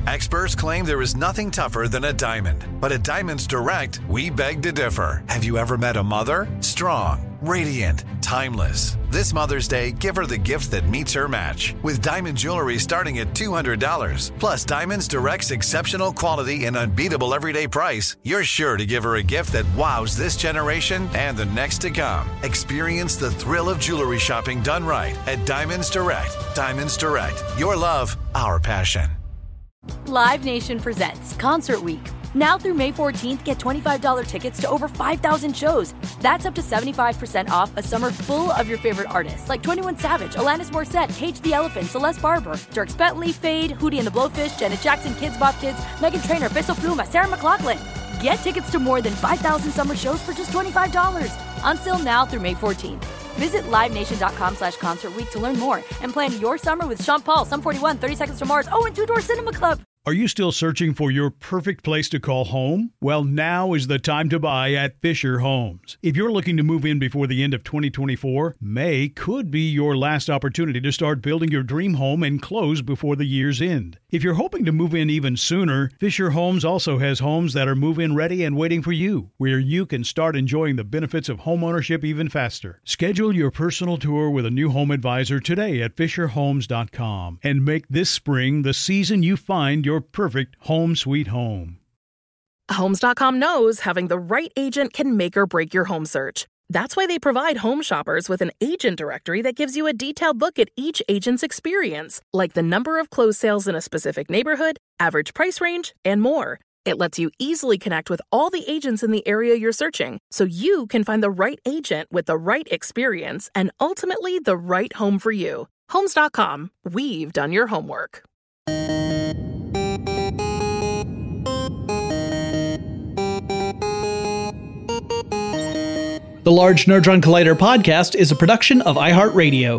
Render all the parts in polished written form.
Experts claim there is nothing tougher than a diamond. But at Diamonds Direct, we beg to differ. Have you ever met a mother? Strong, radiant, timeless. This Mother's Day, give her the gift that meets her match. With diamond jewelry starting at $200. Plus Diamonds Direct's exceptional quality and unbeatable everyday price, you're sure to give her a gift that wows this generation and the next to come. Experience the thrill of jewelry shopping done right at Diamonds Direct. Diamonds Direct. Your love, our passion. Live Nation presents Concert Week. Now through May 14th, get $25 tickets to over 5,000 shows. That's up to 75% off a summer full of your favorite artists like 21 Savage, Alanis Morissette, Cage the Elephant, Celeste Barber, Dierks Bentley, Fade, Hootie and the Blowfish, Janet Jackson, Kidz Bop Kids, Meghan Trainor, Peso Pluma, Sarah McLachlan. Get tickets to more than 5,000 summer shows for just $25. On sale now through May 14th. Visit LiveNation.com/Concert Week to learn more and plan your summer with Sean Paul, Sum 41, 30 Seconds to Mars, and Two Door Cinema Club. Are you still searching for your perfect place to call home? Well, now is the time to buy at Fisher Homes. If you're looking to move in before the end of 2024, May could be your last opportunity to start building your dream home and close before the year's end. If you're hoping to move in even sooner, Fisher Homes also has homes that are move-in ready and waiting for you, where you can start enjoying the benefits of homeownership even faster. Schedule your personal tour with a new home advisor today at FisherHomes.com and make this spring the season you find your perfect home sweet home. Homes.com knows having the right agent can make or break your home search. That's why they provide home shoppers with an agent directory that gives you a detailed look at each agent's experience, like the number of closed sales in a specific neighborhood, average price range, and more. It lets you easily connect with all the agents in the area you're searching, so you can find the right agent with the right experience and ultimately the right home for you. Homes.com. We've done your homework. The Large Nerdron Collider podcast is a production of iHeartRadio.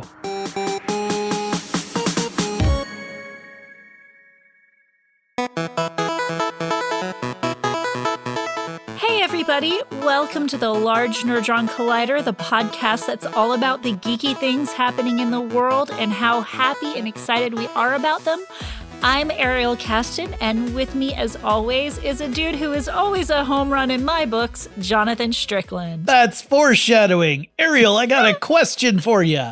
Hey everybody, welcome to the Large Nerdron Collider, the podcast that's all about the geeky things happening in the world and how happy and excited we are about them. I'm Ariel Caston, and with me, as always, is a dude who is always a home run in my books, Jonathan Strickland. That's foreshadowing. Ariel, I got a question for you.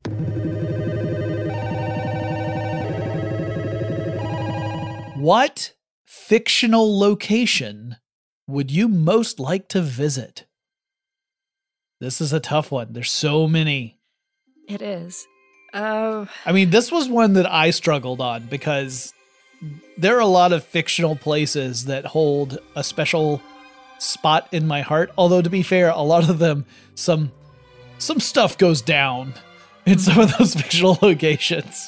What fictional location would you most like to visit? This is a tough one. There's so many. It is. I mean, this was one that I struggled on because there are a lot of fictional places that hold a special spot in my heart. Although, to be fair, a lot of them, some stuff goes down in some of those fictional locations.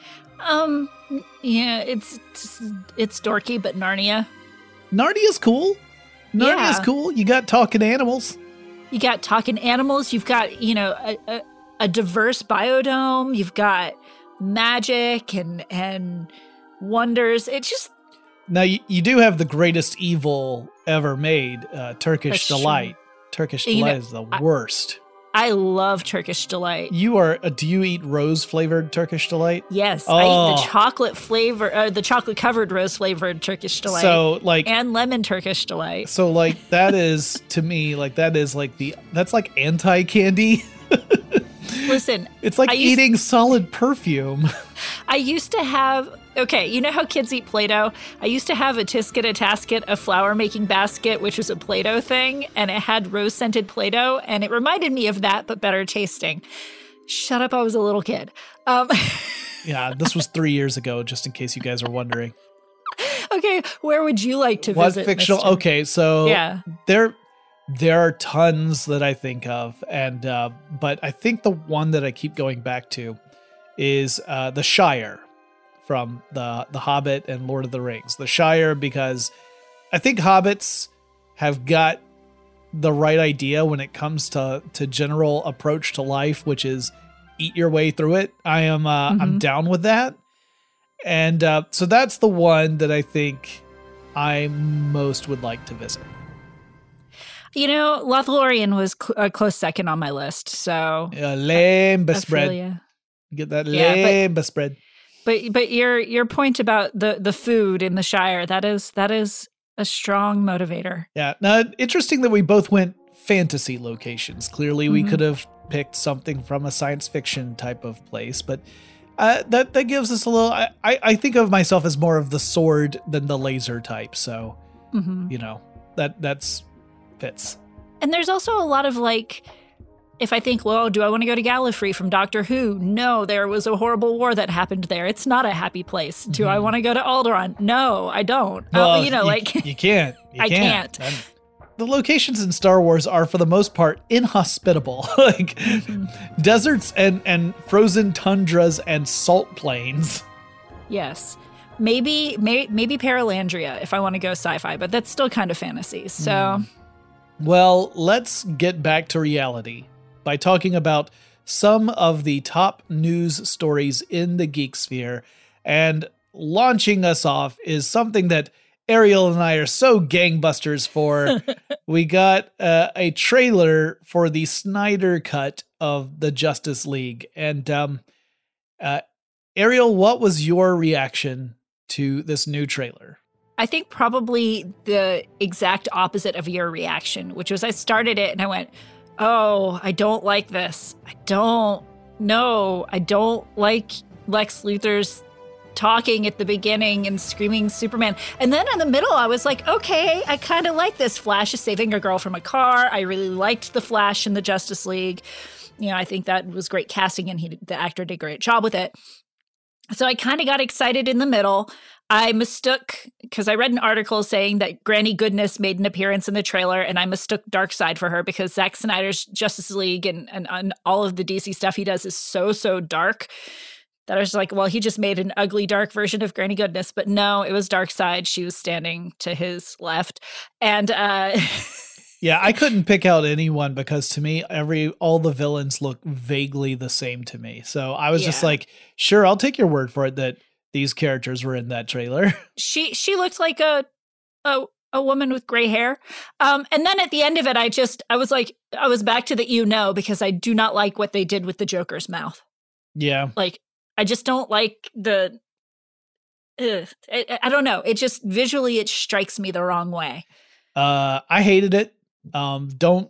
Yeah, it's dorky, but Narnia. Narnia's cool. Narnia's cool. You got talking animals. You got talking animals. You've got, a diverse biodome. You've got magic and wonders. It's just... Now, you do have the greatest evil ever made, Turkish That's Delight. true. Turkish Delight is the worst. I love Turkish Delight. Do you eat rose-flavored Turkish Delight? Yes, I eat the chocolate flavor, the chocolate-covered rose-flavored Turkish Delight. So, and lemon Turkish Delight. So, that is, to me, that's like anti-candy. Listen, it's like eating solid perfume. I used to have, you know how kids eat Play-Doh? I used to have a Tisket a Tasket, a flower-making basket, which was a Play-Doh thing, and it had rose-scented Play-Doh, and it reminded me of that, but better tasting. Shut up, I was a little kid. Yeah, this was 3 years ago, just in case you guys are wondering. Okay, where would you like to visit? What fictional? Mr.? Okay, so yeah. There are tons that I think of, and but I think the one that I keep going back to is the Shire from the Hobbit and Lord of the Rings. The Shire, because I think hobbits have got the right idea when it comes to general approach to life, which is eat your way through it. I'm down with that, and so that's the one that I think I most would like to visit. Lothlorien was a close second on my list, so... Lambda spread. You. Get that lambda spread. But your point about the food in the Shire, that is a strong motivator. Yeah. Now, interesting that we both went fantasy locations. Clearly, we could have picked something from a science fiction type of place, but that gives us a little. I think of myself as more of the sword than the laser type. So, that's fits. And there's also a lot of like, if I think, well, do I want to go to Gallifrey from Doctor Who? No, there was a horrible war that happened there. It's not a happy place. Do I want to go to Alderaan? No, I don't. Well, you can't. I can't. The locations in Star Wars are, for the most part, inhospitable. Like deserts and frozen tundras and salt plains. Yes. Maybe Paralandria if I want to go sci-fi, but that's still kind of fantasy. So, Well, let's get back to reality by talking about some of the top news stories in the geek sphere. And launching us off is something that Ariel and I are so gangbusters for. We got a trailer for the Snyder cut of the Justice League. And Ariel, what was your reaction to this new trailer? I think probably the exact opposite of your reaction, which was I started it and I went, oh, I don't like this. I don't like Lex Luthor's talking at the beginning and screaming Superman. And then in the middle, I was like, okay, I kind of like this. Flash is saving a girl from a car. I really liked the Flash in the Justice League. I think that was great casting and the actor did a great job with it. So I kind of got excited in the middle. I mistook, because I read an article saying that Granny Goodness made an appearance in the trailer, and I mistook Darkseid for her because Zack Snyder's Justice League and all of the DC stuff he does is so dark that I was like, well, he just made an ugly, dark version of Granny Goodness. But no, it was Darkseid. She was standing to his left. And yeah, I couldn't pick out anyone because to me, all the villains look vaguely the same to me. So I was just like, sure, I'll take your word for it that these characters were in that trailer. She looked like a woman with gray hair. And then at the end of it, I was back to the because I do not like what they did with the Joker's mouth. Yeah. Like, I just don't like I don't know. It just visually, it strikes me the wrong way. I hated it. I don't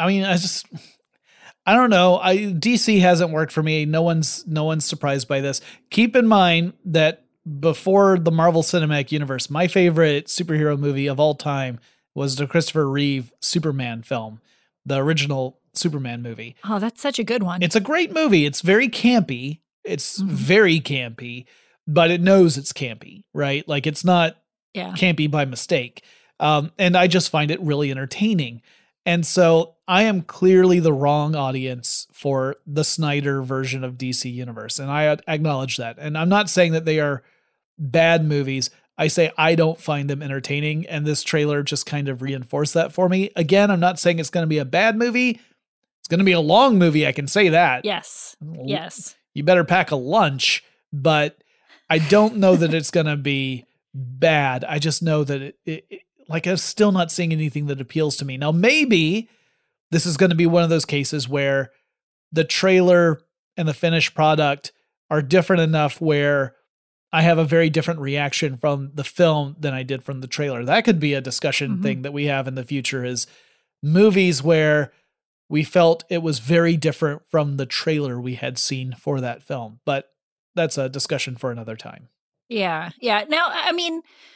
know. DC hasn't worked for me. No one's surprised by this. Keep in mind that before the Marvel Cinematic Universe, my favorite superhero movie of all time was the Christopher Reeve Superman film, the original Superman movie. Oh, that's such a good one. It's a great movie. It's very campy. It's very campy, but it knows it's campy, right? Like it's not campy by mistake. And I just find it really entertaining. And so I am clearly the wrong audience for the Snyder version of DC Universe. And I acknowledge that. And I'm not saying that they are bad movies. I say I don't find them entertaining. And this trailer just kind of reinforced that for me. Again, I'm not saying it's going to be a bad movie. It's going to be a long movie. I can say that. Yes. Yes. You better pack a lunch, but I don't know that it's going to be bad. I just know that I'm still not seeing anything that appeals to me. Now, maybe this is going to be one of those cases where the trailer and the finished product are different enough where I have a very different reaction from the film than I did from the trailer. That could be a discussion thing that we have in the future, is movies where we felt it was very different from the trailer we had seen for that film. But that's a discussion for another time. Yeah. Yeah. Now, I mean,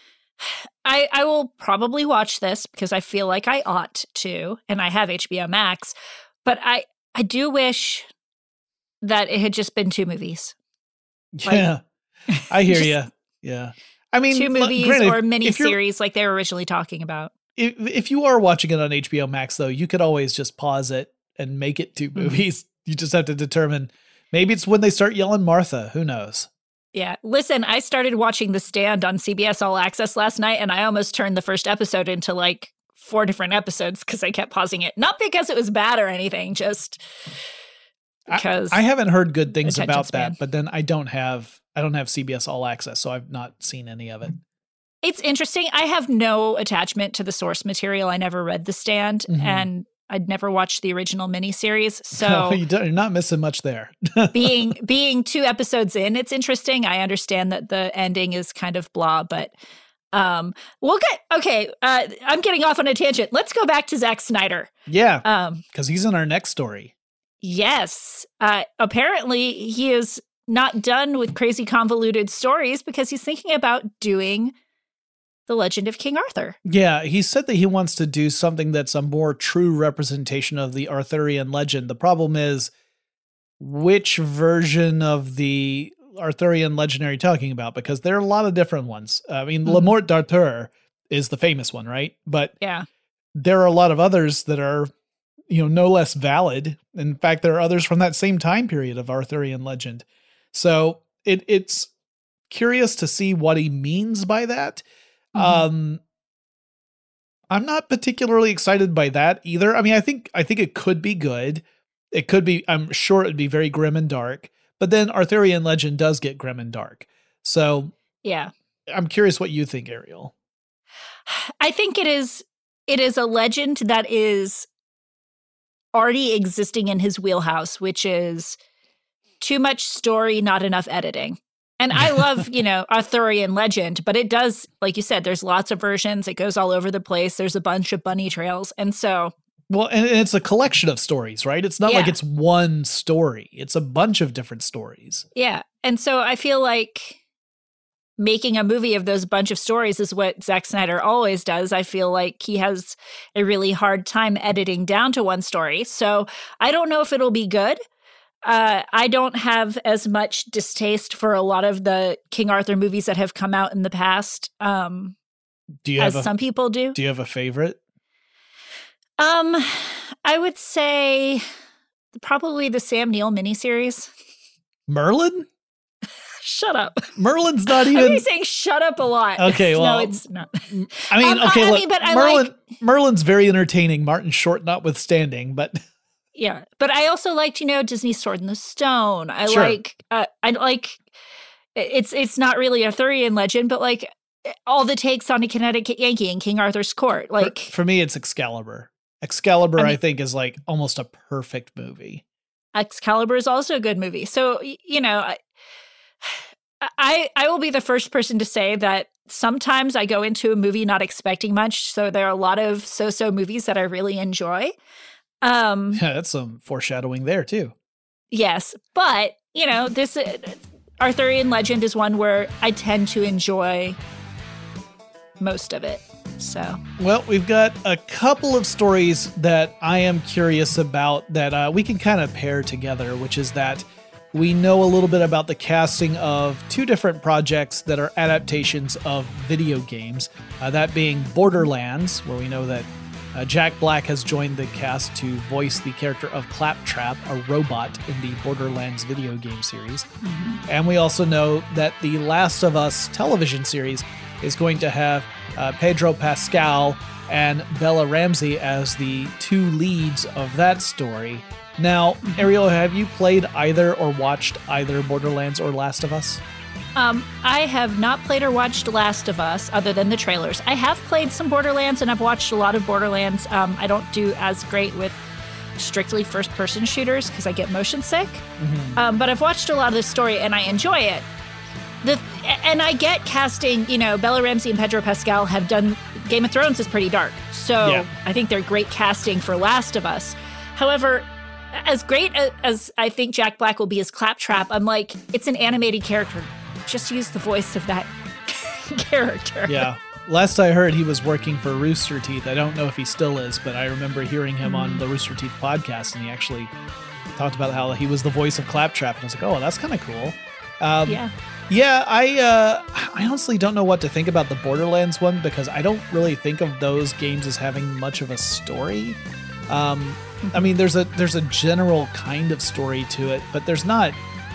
I will probably watch this because I feel like I ought to, and I have HBO Max, but I do wish that it had just been 2 movies. Yeah, I hear you. Yeah. I mean, 2 movies or miniseries like they were originally talking about. If you are watching it on HBO Max, though, you could always just pause it and make it 2 movies. You just have to determine, maybe it's when they start yelling Martha. Who knows? Yeah. Listen, I started watching The Stand on CBS All Access last night, and I almost turned the first episode into like 4 different episodes because I kept pausing it. Not because it was bad or anything, just because I haven't heard good things about that, but then I don't have CBS All Access, so I've not seen any of it. It's interesting. I have no attachment to the source material. I never read The Stand, and I'd never watched the original miniseries, No, so you're not missing much there. being 2 episodes in, it's interesting. I understand that the ending is kind of blah, but we'll get okay. I'm getting off on a tangent. Let's go back to Zack Snyder. Yeah, because he's in our next story. Yes, apparently he is not done with crazy convoluted stories because he's thinking about doing The Legend of King Arthur. Yeah, he said that he wants to do something that's a more true representation of the Arthurian legend. The problem is, which version of the Arthurian legend are you talking about? Because there are a lot of different ones. I mean, Le Morte d'Arthur is the famous one, right? But Yeah. there are a lot of others that are, no less valid. In fact, there are others from that same time period of Arthurian legend. So it's curious to see what he means by that. I'm not particularly excited by that either. I mean, I think it could be good. It could be, I'm sure it'd be very grim and dark, but then Arthurian legend does get grim and dark. So Yeah. I'm curious what you think, Ariel. I think it is a legend that is already existing in his wheelhouse, which is too much story, not enough editing. And I love, Arthurian legend, but it does, like you said, there's lots of versions. It goes all over the place. There's a bunch of bunny trails. And so. Well, and it's a collection of stories, right? It's not like Yeah. it's one story. It's a bunch of different stories. Yeah. And so I feel like making a movie of those bunch of stories is what Zack Snyder always does. I feel like he has a really hard time editing down to one story. So I don't know if it'll be good. I don't have as much distaste for a lot of the King Arthur movies that have come out in the past, Do you as have some people do. Do you have a favorite? I would say probably the Sam Neill miniseries. Merlin? Shut up. Merlin's not I'm even. gonna be saying shut up a lot. Okay, well, no, it's not. I mean, okay, I look, mean, but I Merlin, like- Merlin's very entertaining. Martin Short notwithstanding, but Yeah, but I also liked, Disney's Sword in the Stone. I Sure. like. It's not really Arthurian legend, but like all the takes on a Connecticut Yankee and King Arthur's court. Like for me, it's Excalibur. Excalibur, I mean- I think, is like almost a perfect movie. Excalibur is also a good movie. So I will be the first person to say that sometimes I go into a movie not expecting much. So there are a lot of so-so movies that I really enjoy. Yeah, that's some foreshadowing there too. Yes, but this Arthurian legend is one where I tend to enjoy most of it. So Well, we've got a couple of stories that I am curious about that we can kind of pair together, which is that we know a little bit about the casting of 2 different projects that are adaptations of video games, that being Borderlands, where we know that Jack Black has joined the cast to voice the character of Claptrap, a robot in the Borderlands video game series. And we also know that the Last of Us television series is going to have Pedro Pascal and Bella Ramsey as the 2 leads of that story. Now, Ariel, have you played either or watched either Borderlands or Last of Us? I have not played or watched Last of Us other than the trailers. I have played some Borderlands and I've watched a lot of Borderlands. I don't do as great with strictly first-person shooters because I get motion sick. But I've watched a lot of the story and I enjoy it. And I get casting, Bella Ramsey and Pedro Pascal have done Game of Thrones is pretty dark. So Yeah. I think they're great casting for Last of Us. However, as great as I think Jack Black will be as Claptrap, I'm like, it's an animated character. Just use the voice of that character. Yeah. Last I heard, he was working for Rooster Teeth. I don't know if he still is, but I remember hearing him on the Rooster Teeth podcast, and he actually talked about how he was the voice of Claptrap. And I was like, oh, that's kind of cool. Yeah. Yeah, I honestly don't know what to think about the Borderlands one because I don't really think of those games as having much of a story. I mean, there's a general kind of story to it, but there's not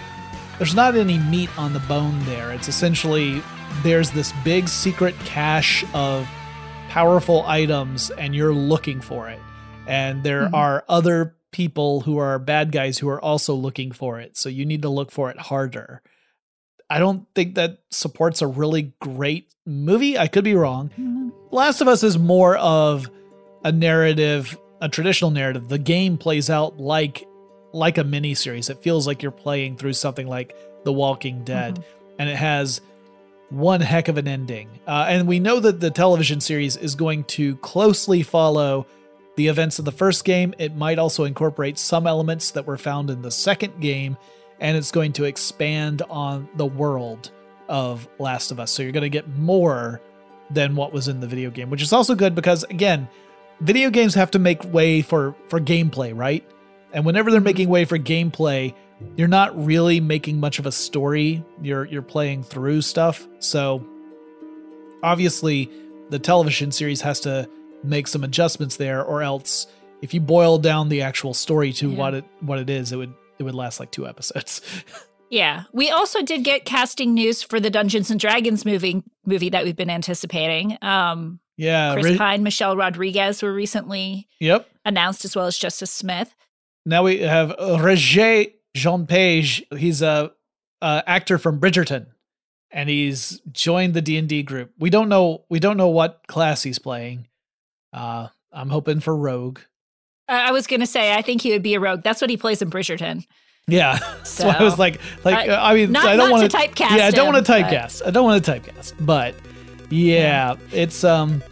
any meat on the bone there. It's essentially there's this big secret cache of powerful items and you're looking for it. And there are other people who are bad guys who are also looking for it. So you need to look for it harder. I don't think that supports a really great movie. I could be wrong. Last of Us is more of a narrative a traditional narrative, the game plays out like a mini series. It feels like you're playing through something like The Walking Dead, and it has one heck of an ending. And we know that the television series is going to closely follow the events of the first game. It might also incorporate some elements that were found in the second game, and it's going to expand on the world of Last of Us. So you're going to get more than what was in the video game, which is also good because, again, video games have to make way for gameplay, right? And whenever they're making way for gameplay, you're not really making much of a story. You're playing through stuff. So obviously the television series has to make some adjustments there, or else if you boil down the actual story to what it is, it would last like 2 episodes. Yeah. We also did get casting news for the Dungeons & Dragons movie that we've been anticipating. Chris Pine, Michelle Rodriguez were recently announced, as well as Justice Smith. Now we have Roger Jean Page. He's a actor from Bridgerton, and he's joined the D&D group. We don't know what class he's playing. I'm hoping for Rogue. I was going to say, I think he would be a rogue. That's what he plays in Bridgerton. Yeah, so I was like, I mean, I don't want to typecast. Yeah, I don't want to typecast. I don't want to typecast. But yeah, this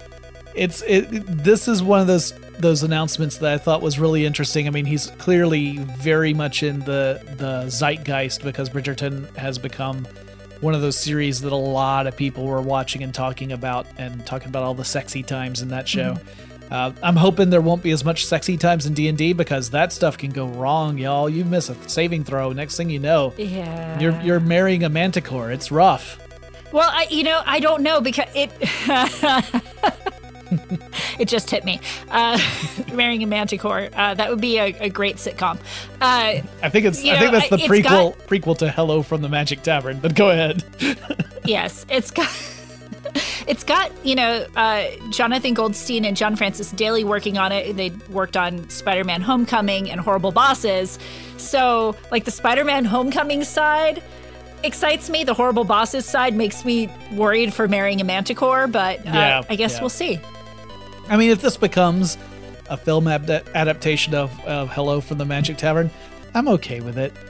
is one of those announcements that I thought was really interesting. I mean, he's clearly very much in the zeitgeist because Bridgerton has become one of those series that a lot of people were watching and talking about all the sexy times in that show. I'm hoping there won't be as much sexy times in D&D because that stuff can go wrong, y'all. You miss a saving throw, next thing you know, you're marrying a manticore. It's rough. Well, I don't know because it it just hit me. Marrying a manticore. That would be a great sitcom. I think that's the prequel to Hello from the Magic Tavern. But go ahead. Yes, it's got Jonathan Goldstein and John Francis Daly working on it. They worked on Spider-Man Homecoming and Horrible Bosses. So, like, the Spider-Man Homecoming side excites me. The Horrible Bosses side makes me worried for marrying a manticore, but I guess we'll see. I mean, if this becomes a film adaptation of Hello from the Magic Tavern, I'm okay with it.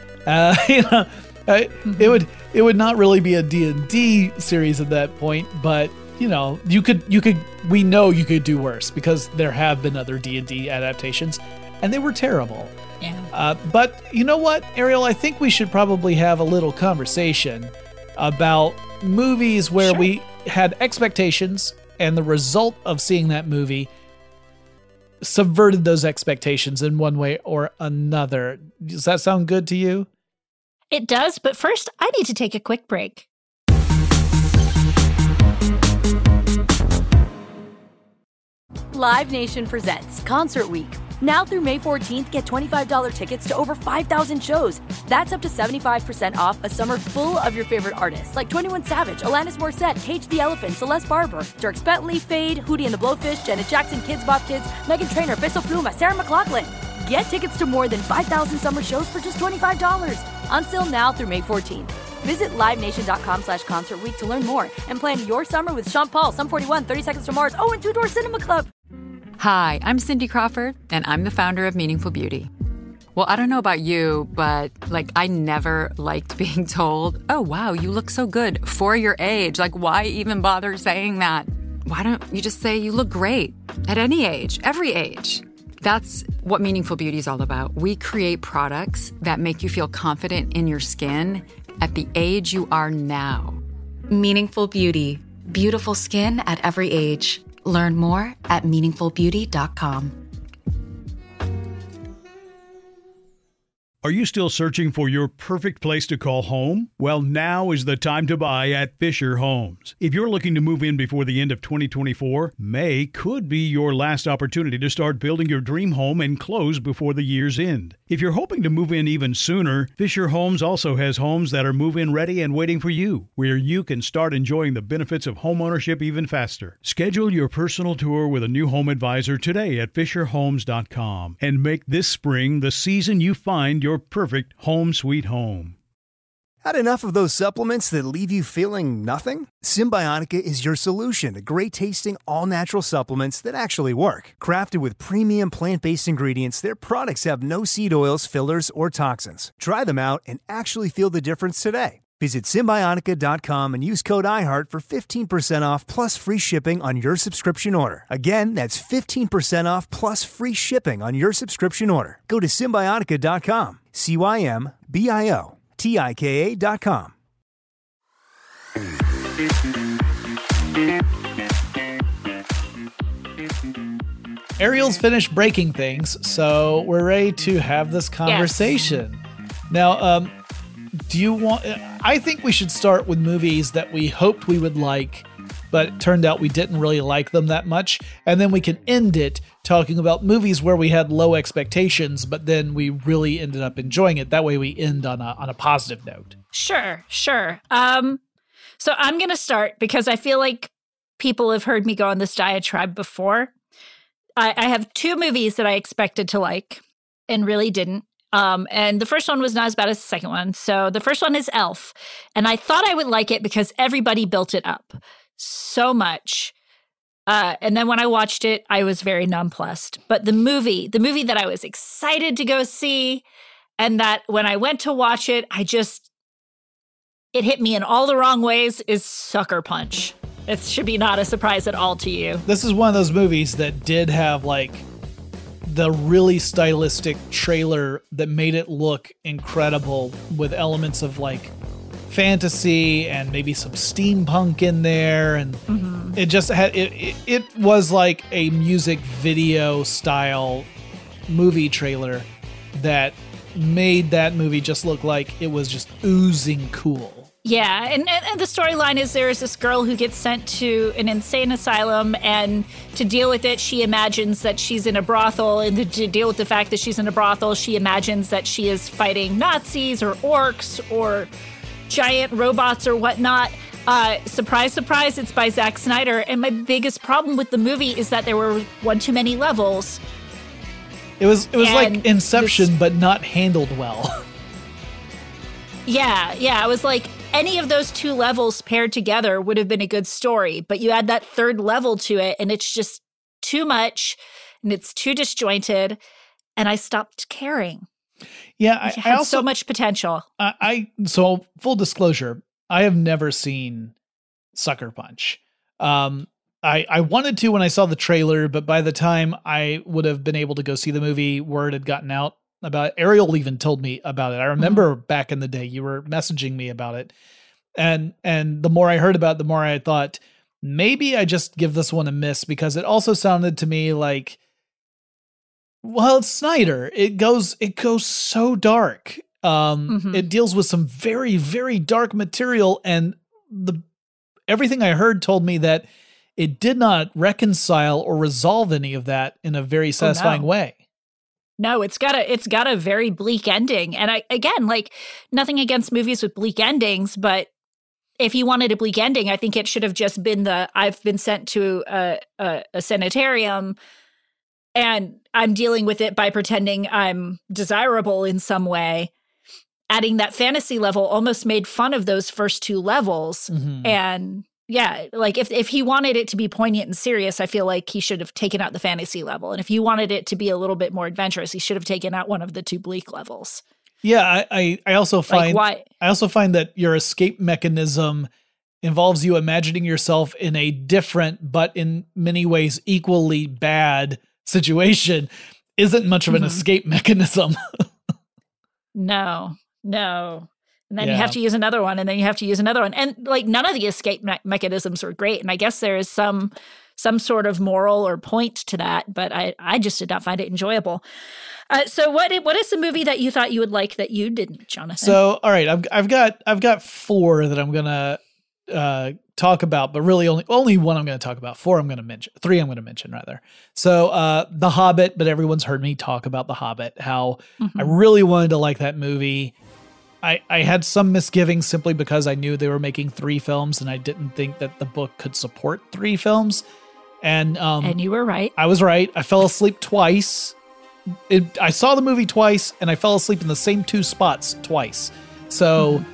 It would not really be a D&D series at that point, but we know you could do worse because there have been other D&D adaptations and they were terrible. Yeah. But you know what, Ariel, I think we should probably have a little conversation about movies where we had expectations and the result of seeing that movie subverted those expectations in one way or another. Does that sound good to you? It does, but first, I need to take a quick break. Live Nation presents Concert Week. Now through May 14th, get $25 tickets to over 5,000 shows. That's up to 75% off a summer full of your favorite artists like 21 Savage, Alanis Morissette, Cage the Elephant, Celeste Barber, Dierks Bentley, Fade, Hootie and the Blowfish, Janet Jackson, Kidz Bop Kids, Meghan Trainor, Peso Pluma, Sarah McLachlan. Get tickets to more than 5,000 summer shows for just $25. Until now through May 14th. Visit LiveNation.com/Concert Week to learn more and plan your summer with Sean Paul, Sum 41, 30 Seconds to Mars, and Two Door Cinema Club. Hi, I'm Cindy Crawford, and I'm the founder of Meaningful Beauty. Well, I don't know about you, but I never liked being told, oh, wow, you look so good for your age. Why even bother saying that? Why don't you just say you look great at any age, every age? That's what Meaningful Beauty is all about. We create products that make you feel confident in your skin at the age you are now. Meaningful Beauty. Beautiful skin at every age. Learn more at meaningfulbeauty.com. Are you still searching for your perfect place to call home? Well, now is the time to buy at Fisher Homes. If you're looking to move in before the end of 2024, May could be your last opportunity to start building your dream home and close before the year's end. If you're hoping to move in even sooner, Fisher Homes also has homes that are move-in ready and waiting for you, where you can start enjoying the benefits of homeownership even faster. Schedule your personal tour with a new home advisor today at FisherHomes.com and make this spring the season you find your perfect home sweet home. Had enough of those supplements that leave you feeling nothing? Symbiotica is your solution to great-tasting, all-natural supplements that actually work. Crafted with premium plant-based ingredients, their products have no seed oils, fillers, or toxins. Try them out and actually feel the difference today. Visit Symbiotica.com and use code IHEART for 15% off plus free shipping on your subscription order. Again, that's 15% off plus free shipping on your subscription order. Go to Symbiotica.com, Symbiotika.com. Ariel's finished breaking things, so we're ready to have this conversation. Yes. Now, do you want... I think we should start with movies that we hoped we would like, but it turned out we didn't really like them that much. And then we can end it talking about movies where we had low expectations, but then we really ended up enjoying it. That way we end on a positive note. Sure. So I'm going to start because I feel like people have heard me go on this diatribe before. I have two movies that I expected to like and really didn't. And the first one was not as bad as the second one. So the first one is Elf. And I thought I would like it because everybody built it up so much. And then when I watched it, I was very nonplussed. But the movie that I was excited to go see, and that when I went to watch it, it hit me in all the wrong ways, is Sucker Punch. It should be not a surprise at all to you. This is one of those movies that did have the really stylistic trailer that made it look incredible with elements of fantasy and maybe some steampunk in there. And it just had, it was like a music video style movie trailer that made that movie just look like it was just oozing cool. Yeah, and the storyline is there is this girl who gets sent to an insane asylum, and to deal with it, she imagines that she's in a brothel, and to deal with the fact that she's in a brothel, she imagines that she is fighting Nazis or orcs or giant robots or whatnot. Surprise, surprise, it's by Zack Snyder, and my biggest problem with the movie is that there were one too many levels. It was like Inception, but not handled well. Yeah, I was like, any of those two levels paired together would have been a good story, but you add that third level to it, and it's just too much, and it's too disjointed, and I stopped caring. Yeah, I had so much potential. So full disclosure, I have never seen Sucker Punch. I wanted to when I saw the trailer, but by the time I would have been able to go see the movie, word had gotten out about it. Ariel even told me about it. I remember back in the day you were messaging me about it. And the more I heard about it, the more I thought, maybe I just give this one a miss, because it also sounded to me like, well, it's Snyder. It goes so dark. It deals with some very, very dark material, and everything I heard told me that it did not reconcile or resolve any of that in a very satisfying way. No, it's got a very bleak ending. And nothing against movies with bleak endings, but if you wanted a bleak ending, I think it should have just been I've been sent to a sanitarium and I'm dealing with it by pretending I'm desirable in some way. Adding that fantasy level almost made fun of those first two levels. And yeah, if he wanted it to be poignant and serious, I feel like he should have taken out the fantasy level. And if he wanted it to be a little bit more adventurous, he should have taken out one of the two bleak levels. Yeah, I also find that your escape mechanism involves you imagining yourself in a different but in many ways equally bad situation isn't much of an escape mechanism. No. And then you have to use another one, and then you have to use another one. And none of the escape mechanisms were great. And I guess there is some sort of moral or point to that, but I just did not find it enjoyable. So what is the movie that you thought you would like that you didn't, Jonathan? So, all right, I've got four that I'm going to talk about, but really only one I'm going to talk about. Three I'm going to mention rather. So The Hobbit, but everyone's heard me talk about The Hobbit, how I really wanted to like that movie. I had some misgivings simply because I knew they were making 3 films, and I didn't think that the book could support 3 films. And you were right. I was right. I fell asleep twice. I saw the movie twice, and I fell asleep in the same 2 spots twice. So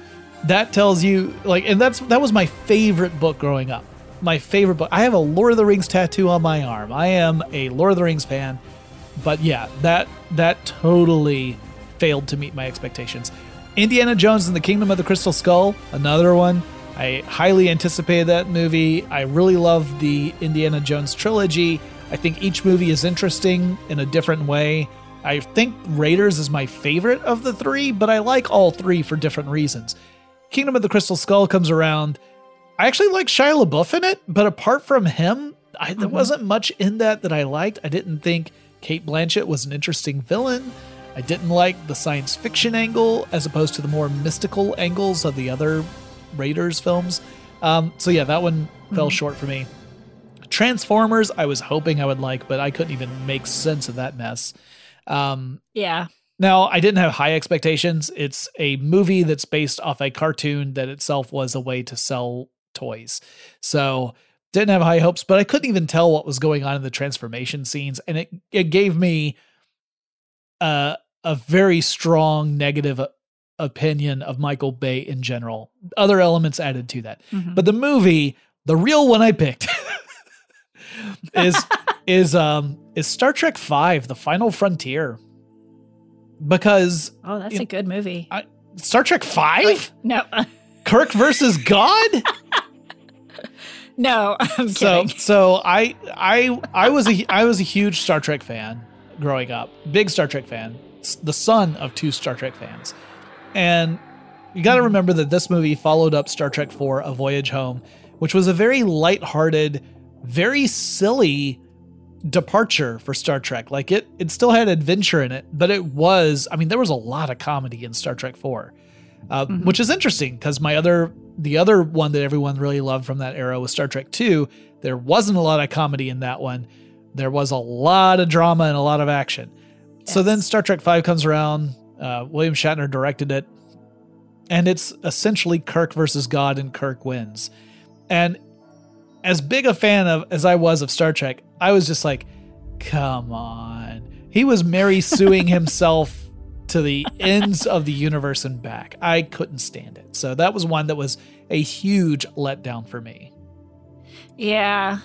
that tells you, like, and that was my favorite book growing up. My favorite book. I have a Lord of the Rings tattoo on my arm. I am a Lord of the Rings fan. But yeah, that totally failed to meet my expectations. Indiana Jones and the Kingdom of the Crystal Skull, another one. I highly anticipated that movie. I really love the Indiana Jones trilogy. I think each movie is interesting in a different way. I think Raiders is my favorite of the three, but I like all three for different reasons. Kingdom of the Crystal Skull comes around. I actually like Shia LaBeouf in it, but apart from him, there wasn't much in that I liked. I didn't think Cate Blanchett was an interesting villain. I didn't like the science fiction angle as opposed to the more mystical angles of the other Raiders films. So yeah, that one fell short for me. Transformers, I was hoping I would like, but I couldn't even make sense of that mess. Yeah. Now, I didn't have high expectations. It's a movie that's based off a cartoon that itself was a way to sell toys. So didn't have high hopes, but I couldn't even tell what was going on in the transformation scenes. And it gave me a very strong negative opinion of Michael Bay in general. Other elements added to that. But the movie, the real one I picked is Star Trek V, The Final Frontier. Because that's a good movie. Star Trek V? No. Kirk versus God? No, I'm kidding. So I was a huge Star Trek fan growing up. Big Star Trek fan. The son of two Star Trek fans. And you got to remember that this movie followed up Star Trek IV, A Voyage Home, which was a very lighthearted, very silly departure for Star Trek. Like it still had adventure in it, but it was, there was a lot of comedy in Star Trek IV, which is interesting because the other one that everyone really loved from that era was Star Trek II. There wasn't a lot of comedy in that one. There was a lot of drama and a lot of action. Yes. So then Star Trek V comes around. William Shatner directed it, and it's essentially Kirk versus God, and Kirk wins. And as big a fan as I was of Star Trek, I was just like, come on. He was Mary suing himself to the ends of the universe and back. I couldn't stand it. So that was one that was a huge letdown for me. Yeah.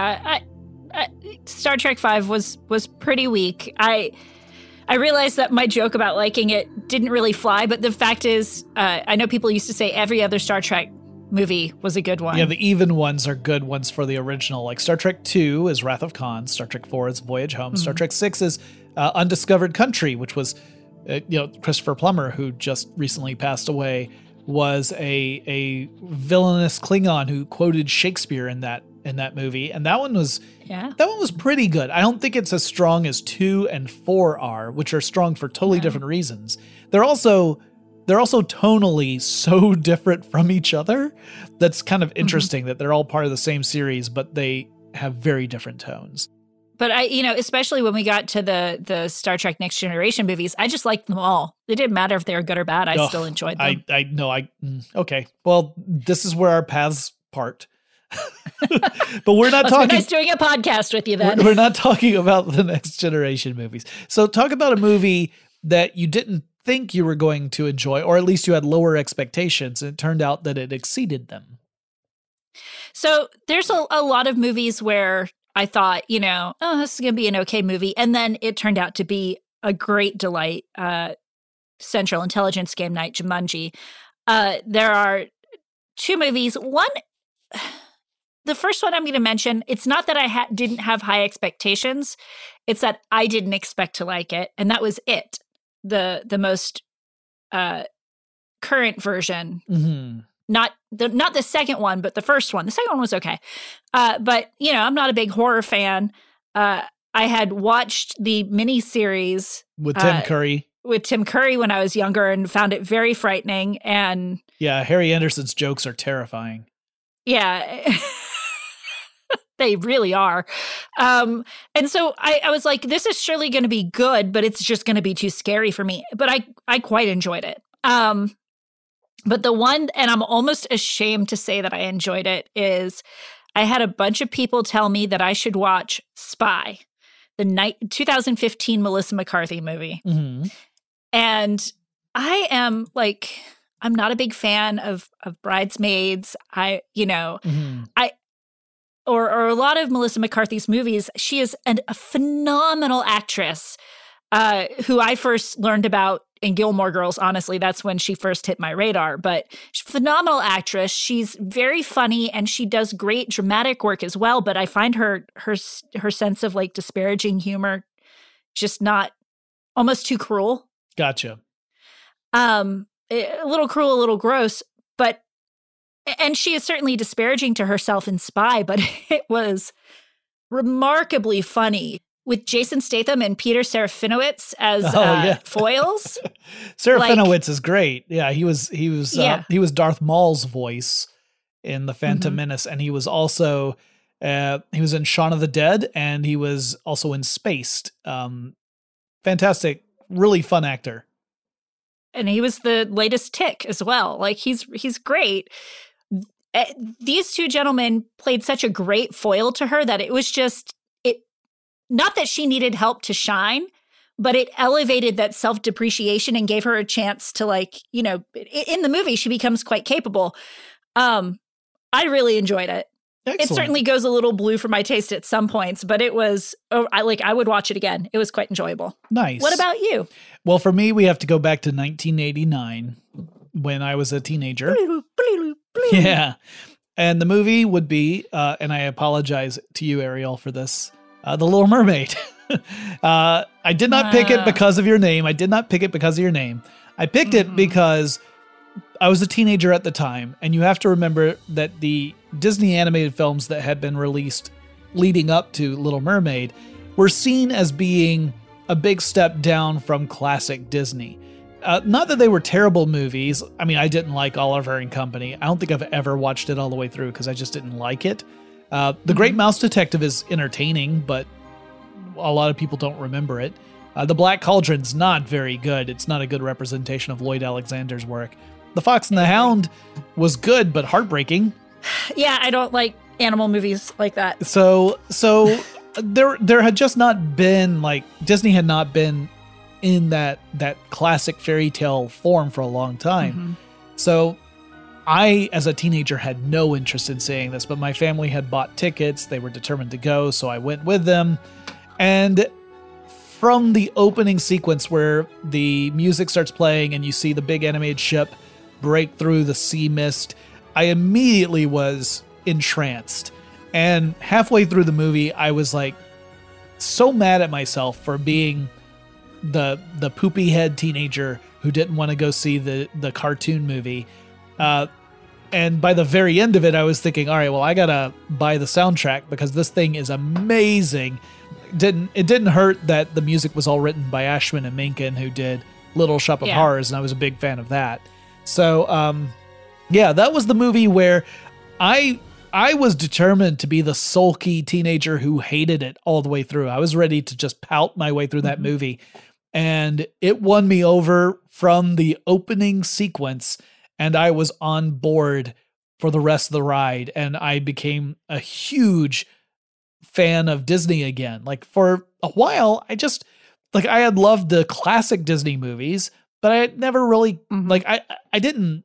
Star Trek V was pretty weak. I realized that my joke about liking it didn't really fly, but the fact is, I know people used to say every other Star Trek movie was a good one. Yeah, the even ones are good ones for the original. Like Star Trek II is Wrath of Khan. Star Trek IV is Voyage Home. Star Trek VI is Undiscovered Country, which was, Christopher Plummer, who just recently passed away, was a villainous Klingon who quoted Shakespeare in that movie, and that one was pretty good. I don't think it's as strong as 2 and 4 are, which are strong for totally different reasons. They're also tonally so different from each other. That's kind of interesting that they're all part of the same series, but they have very different tones. But especially when we got to the Star Trek Next Generation movies, I just liked them all. It didn't matter if they were good or bad. I still enjoyed them. Okay. Well, this is where our paths part. But we're not talking. Nice doing a podcast with you then. We're not talking about the Next Generation movies. So talk about a movie that you didn't think you were going to enjoy, or at least you had lower expectations, and it turned out that it exceeded them. So there's a lot of movies where I thought, this is going to be an okay movie. And then it turned out to be a great delight. Central Intelligence, Game Night, Jumanji. There are two movies. One, the first one I'm going to mention, it's not that I didn't have high expectations. It's that I didn't expect to like it. And that was It, the most current version. Mm-hmm. Not the second one, but the first one. The second one was okay. But, I'm not a big horror fan. I had watched the miniseries with Tim Curry. With Tim Curry when I was younger and found it very frightening. And yeah, Harry Anderson's jokes are terrifying. Yeah. They really are. And so I was like, this is surely going to be good, but it's just going to be too scary for me. But I quite enjoyed it. But the one, and I'm almost ashamed to say that I enjoyed it, is I had a bunch of people tell me that I should watch Spy, the 2015 Melissa McCarthy movie. Mm-hmm. And I am like, I'm not a big fan of Bridesmaids. Or a lot of Melissa McCarthy's movies. She is a phenomenal actress who I first learned about in Gilmore Girls. Honestly, that's when she first hit my radar. But she's a phenomenal actress. She's very funny and she does great dramatic work as well. But I find her sense of like disparaging humor just not almost too cruel. Gotcha. A little cruel, a little gross, and she is certainly disparaging to herself in Spy, but it was remarkably funny with Jason Statham and Peter Serafinowicz as foils. Serafinowicz is great. Yeah, he was Darth Maul's voice in The Phantom Menace, and he was also he was in Shaun of the Dead, and he was also in Spaced. Fantastic, really fun actor. And he was the latest Tick as well. Like he's great. These two gentlemen played such a great foil to her that it was just not that she needed help to shine, but it elevated that self-depreciation and gave her a chance to in the movie, she becomes quite capable. I really enjoyed it. Excellent. It certainly goes a little blue for my taste at some points, but it was, I would watch it again. It was quite enjoyable. Nice. What about you? Well, for me, we have to go back to 1989 when I was a teenager. Yeah. And the movie would be, and I apologize to you, Ariel, for this, The Little Mermaid. I did not pick it because of your name. I picked it because I was a teenager at the time, and you have to remember that the Disney animated films that had been released leading up to Little Mermaid were seen as being a big step down from classic Disney. Not that they were terrible movies. I mean, I didn't like Oliver and Company. I don't think I've ever watched it all the way through because I just didn't like it. The Great Mouse Detective is entertaining, but a lot of people don't remember it. The Black Cauldron's not very good. It's not a good representation of Lloyd Alexander's work. The Fox and the Hound was good, but heartbreaking. Yeah, I don't like animal movies like that. So there had just not been, Disney had not been in that classic fairy tale form for a long time. So I, as a teenager, had no interest in seeing this, but my family had bought tickets. They were determined to go, so I went with them. And from the opening sequence where the music starts playing and you see the big animated ship break through the sea mist, I immediately was entranced. And halfway through the movie, I was so mad at myself for being the poopy head teenager who didn't want to go see the cartoon movie. And by the very end of it, I was thinking, all right, well, I gotta buy the soundtrack because this thing is amazing. It didn't hurt that the music was all written by Ashwin and Menken, who did Little Shop of Horrors, and I was a big fan of that. So, that was the movie where I was determined to be the sulky teenager who hated it all the way through. I was ready to just pout my way through that movie. And it won me over from the opening sequence, and I was on board for the rest of the ride. And I became a huge fan of Disney again. For a while, I had loved the classic Disney movies, but I had never really, I didn't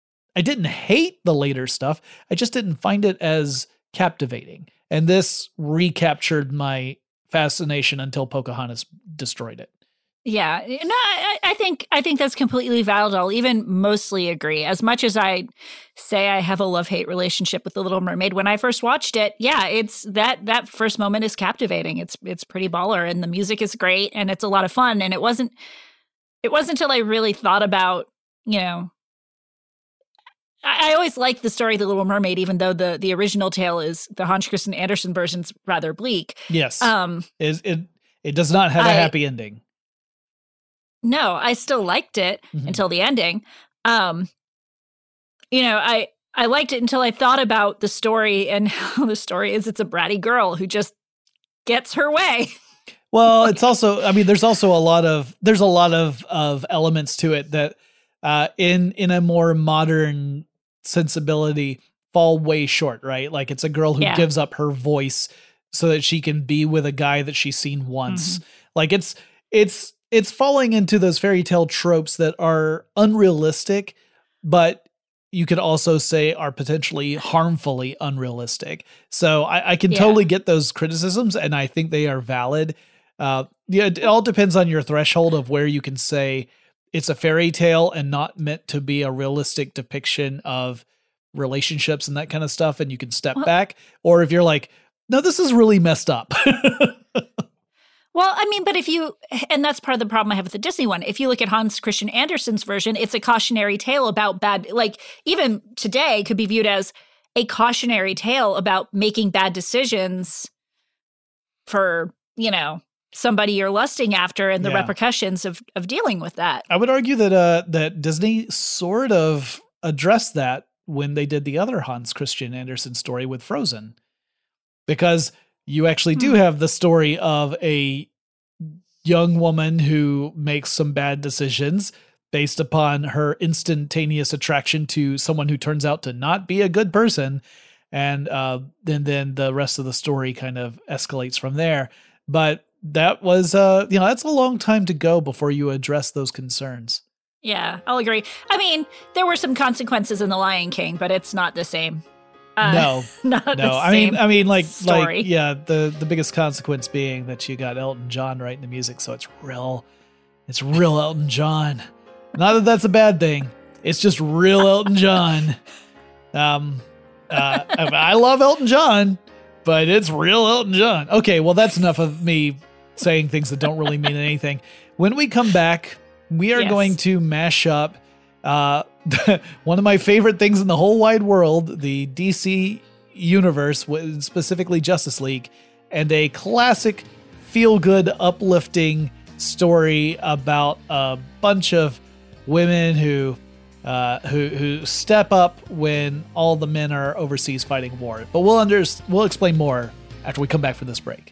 hate the later stuff. I just didn't find it as captivating. And this recaptured my fascination until Pocahontas destroyed it. Yeah, no, I think that's completely valid. I'll even mostly agree. As much as I say I have a love-hate relationship with The Little Mermaid, when I first watched it, it's that first moment is captivating. It's pretty baller, and the music is great, and it's a lot of fun. And it wasn't until I really thought about, I always liked the story of The Little Mermaid, even though the original tale is the Hans Christian Andersen version's rather bleak. Yes, it does not have a happy ending. No, I still liked it until the ending. I liked it until I thought about the story and how the story is it's a bratty girl who just gets her way. Well, it's also, there's also a lot of elements to it that in a more modern sensibility fall way short, right? It's a girl who gives up her voice so that she can be with a guy that she's seen once. It's falling into those fairy tale tropes that are unrealistic, but you could also say are potentially harmfully unrealistic. So I can totally get those criticisms, and I think they are valid. It all depends on your threshold of where you can say it's a fairy tale and not meant to be a realistic depiction of relationships and that kind of stuff, and you can step back. Or if you're like, no, this is really messed up. Well, I mean, but and that's part of the problem I have with the Disney one. If you look at Hans Christian Andersen's version, it's a cautionary tale about even today could be viewed as a cautionary tale about making bad decisions for, somebody you're lusting after and the repercussions of dealing with that. I would argue that Disney sort of addressed that when they did the other Hans Christian Andersen story with Frozen, because you actually do have the story of a young woman who makes some bad decisions based upon her instantaneous attraction to someone who turns out to not be a good person. And then the rest of the story kind of escalates from there. But that was, that's a long time to go before you address those concerns. Yeah, I'll agree. I mean, there were some consequences in The Lion King, but it's not the same. No. I mean, story. The biggest consequence being that you got Elton John writing the music, so it's real Elton John. Not that that's a bad thing. It's just real Elton John. I love Elton John, but it's real Elton John. Okay, well, that's enough of me saying things that don't really mean anything. When we come back, we are going to mash up one of my favorite things in the whole wide world, the DC universe, specifically Justice League, and a classic feel-good, uplifting story about a bunch of women who step up when all the men are overseas fighting war. But we'll explain more after we come back from this break.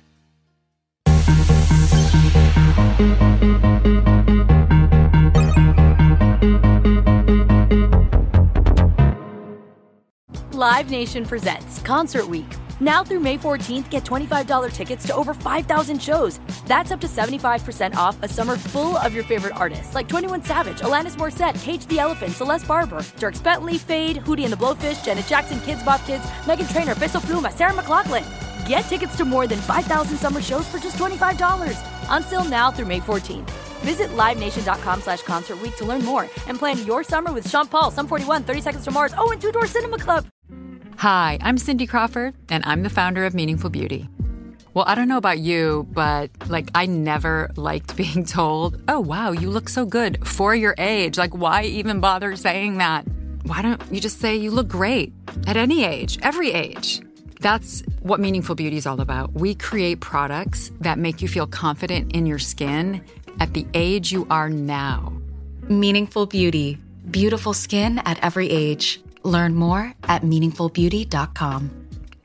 Live Nation presents Concert Week. Now through May 14th, get $25 tickets to over 5,000 shows. That's up to 75% off a summer full of your favorite artists like 21 Savage, Alanis Morissette, Cage the Elephant, Celeste Barber, Dierks Bentley, Fade, Hootie and the Blowfish, Janet Jackson, Kidz Bop Kids, Meghan Trainor, Peso Pluma, Sarah McLachlan. Get tickets to more than 5,000 summer shows for just $25. Until now through May 14th. Visit LiveNation.com/Concert Week to learn more and plan your summer with Sean Paul, Sum 41, 30 Seconds to Mars, and Two Door Cinema Club. Hi, I'm Cindy Crawford, and I'm the founder of Meaningful Beauty. Well, I don't know about you, but I never liked being told, oh, wow, you look so good for your age. Why even bother saying that? Why don't you just say you look great at any age, every age? That's what Meaningful Beauty is all about. We create products that make you feel confident in your skin at the age you are now. Meaningful Beauty. Beautiful skin at every age. Learn more at meaningfulbeauty.com.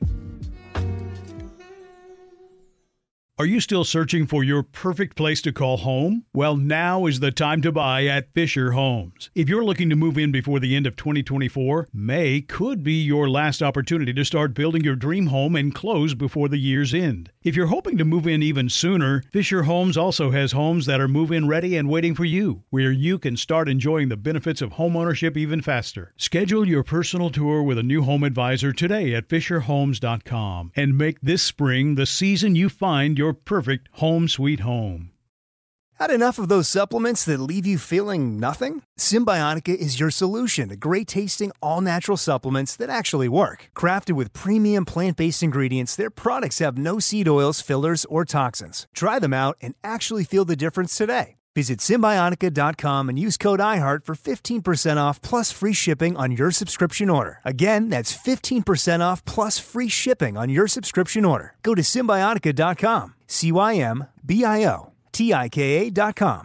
Are you still searching for your perfect place to call home? Well, now is the time to buy at Fisher Homes. If you're looking to move in before the end of 2024, May could be your last opportunity to start building your dream home and close before the year's end. If you're hoping to move in even sooner, Fisher Homes also has homes that are move-in ready and waiting for you, where you can start enjoying the benefits of homeownership even faster. Schedule your personal tour with a new home advisor today at FisherHomes.com and make this spring the season you find your perfect home sweet home. Had enough of those supplements that leave you feeling nothing? Symbiotica is your solution to great-tasting, all-natural supplements that actually work. Crafted with premium plant-based ingredients, their products have no seed oils, fillers, or toxins. Try them out and actually feel the difference today. Visit Symbiotica.com and use code IHEART for 15% off plus free shipping on your subscription order. Again, that's 15% off plus free shipping on your subscription order. Go to Symbiotica.com, Symbiotika.com.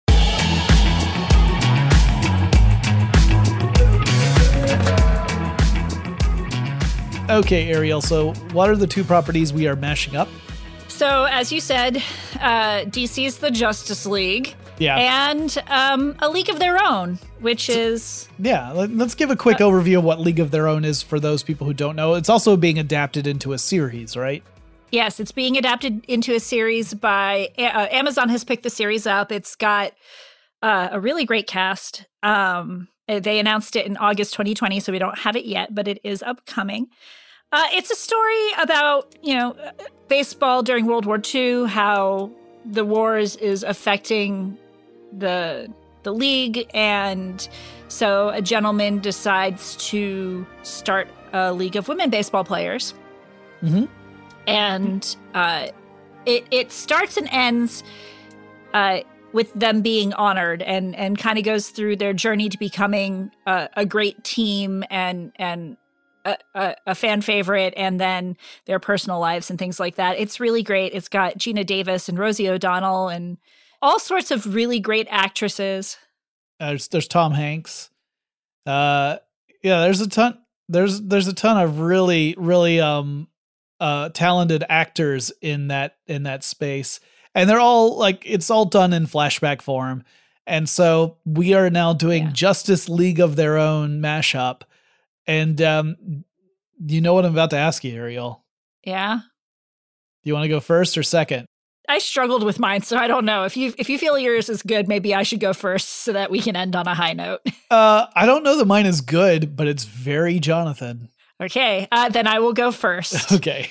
Okay, Ariel, so what are the two properties we are mashing up? So, as you said, DC's The Justice League. Yeah. And A League of Their Own, which is... Yeah, let's give a quick overview of what League of Their Own is for those people who don't know. It's also being adapted into a series, right? Yes, it's being adapted into a series by... Amazon has picked the series up. It's got a really great cast. They announced it in August 2020, so we don't have it yet, but it is upcoming. It's a story about, baseball during World War II, how the wars is affecting the league. And so a gentleman decides to start a league of women baseball players. Mm-hmm. And it starts and ends with them being honored and kind of goes through their journey to becoming a great team and a fan favorite, and then their personal lives and things like that. It's really great. It's got Gina Davis and Rosie O'Donnell and all sorts of really great actresses. There's Tom Hanks. There's a ton. There's a ton of really talented actors in that space, and they're all it's all done in flashback form. And so we are now doing Justice League of Their Own mashup. And you know what I'm about to ask you, Ariel? Yeah. Do you want to go first or second? I struggled with mine, so I don't know. If you feel yours is good, maybe I should go first so that we can end on a high note. I don't know that mine is good, but it's very Jonathan. Okay, then I will go first. Okay.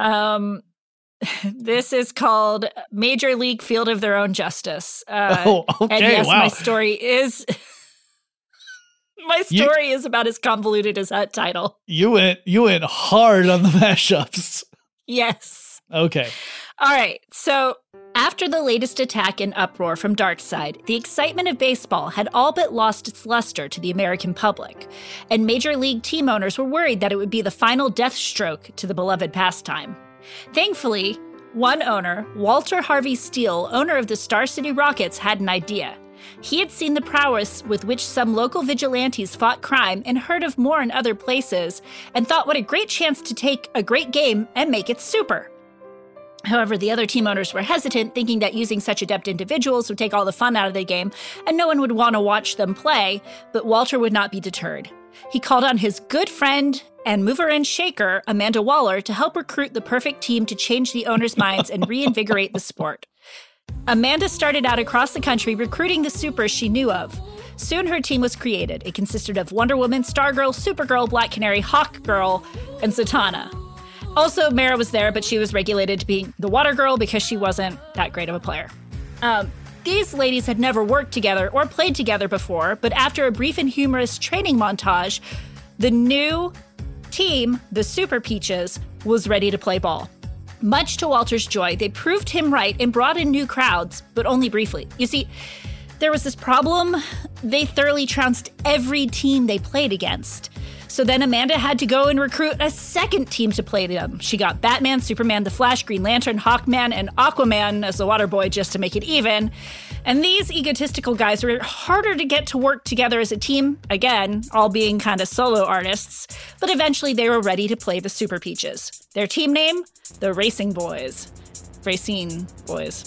This is called Major League Field of Their Own Justice. Okay, and yes, wow. My story is about as convoluted as that title. You went hard on the mashups. Yes. Okay. All right. So after the latest attack and uproar from Darkseid, the excitement of baseball had all but lost its luster to the American public, and Major League team owners were worried that it would be the final death stroke to the beloved pastime. Thankfully, one owner, Walter Harvey Steele, owner of the Star City Rockets, had an idea. He had seen the prowess with which some local vigilantes fought crime and heard of more in other places, and thought what a great chance to take a great game and make it super. However, the other team owners were hesitant, thinking that using such adept individuals would take all the fun out of the game, and no one would want to watch them play, but Walter would not be deterred. He called on his good friend and mover and shaker, Amanda Waller, to help recruit the perfect team to change the owners' minds and reinvigorate the sport. Amanda started out across the country recruiting the supers she knew of. Soon her team was created. It consisted of Wonder Woman, Stargirl, Supergirl, Black Canary, Hawkgirl, and Zatanna. Also, Mara was there, but she was regulated to being the Water Girl because she wasn't that great of a player. These ladies had never worked together or played together before, but after a brief and humorous training montage, the new team, the Super Peaches, was ready to play ball. Much to Walter's joy, they proved him right and brought in new crowds, but only briefly. You see, there was this problem. They thoroughly trounced every team they played against. So then Amanda had to go and recruit a second team to play them. She got Batman, Superman, The Flash, Green Lantern, Hawkman, and Aquaman as the water boy just to make it even. And these egotistical guys were harder to get to work together as a team, again, all being kind of solo artists, but eventually they were ready to play the Super Peaches. Their team name? The Racing Boys. Racing Boys.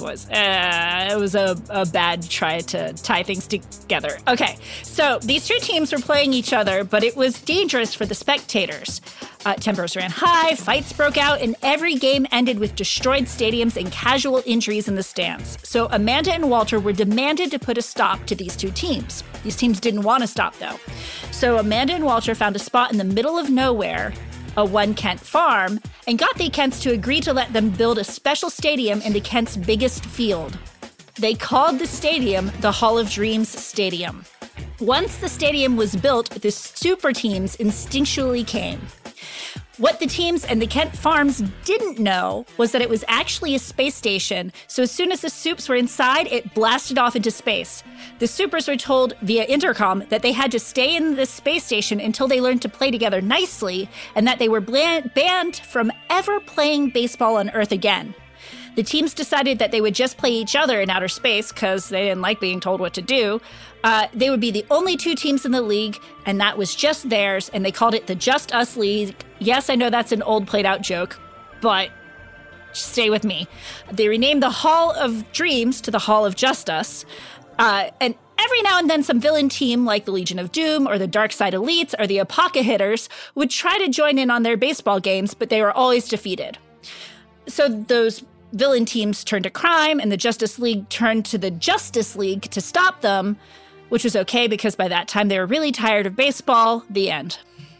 It was a bad try to tie things together. Okay, so these two teams were playing each other, but it was dangerous for the spectators. Tempers ran high, fights broke out, and every game ended with destroyed stadiums and casual injuries in the stands. So Amanda and Walter were demanded to put a stop to these two teams. These teams didn't want to stop, though. So Amanda and Walter found a spot in the middle of nowhere, a One Kent farm, and got the Kents to agree to let them build a special stadium in the Kents' biggest field. They called the stadium the Hall of Dreams Stadium. Once the stadium was built, the super teams instinctually came. What the teams and the Kent farms didn't know was that it was actually a space station, so as soon as the Supes were inside, it blasted off into space. The Supers were told via intercom that they had to stay in this space station until they learned to play together nicely, and that they were banned from ever playing baseball on Earth again. The teams decided that they would just play each other in outer space because they didn't like being told what to do. They would be the only two teams in the league, and that was just theirs, and they called it the Just Us League. Yes, I know that's an old played-out joke, but stay with me. They renamed the Hall of Dreams to the Hall of Just Us, and every now and then some villain team like the Legion of Doom or the Darkseid Elites or the Apoca Hitters would try to join in on their baseball games, but they were always defeated. So those villain teams turned to crime, and the Justice League turned to the Justice League to stop them, which was okay because by that time they were really tired of baseball. The end.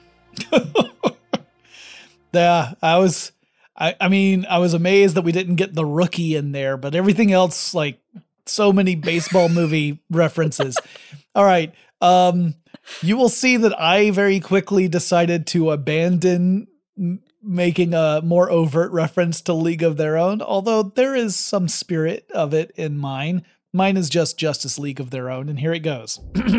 Yeah, I was amazed that we didn't get the rookie in there, but everything else, like so many baseball movie references. All right. You will see that I very quickly decided to abandon making a more overt reference to League of Their Own, although there is some spirit of it in mine. Mine is just Justice League of Their Own, and here it goes.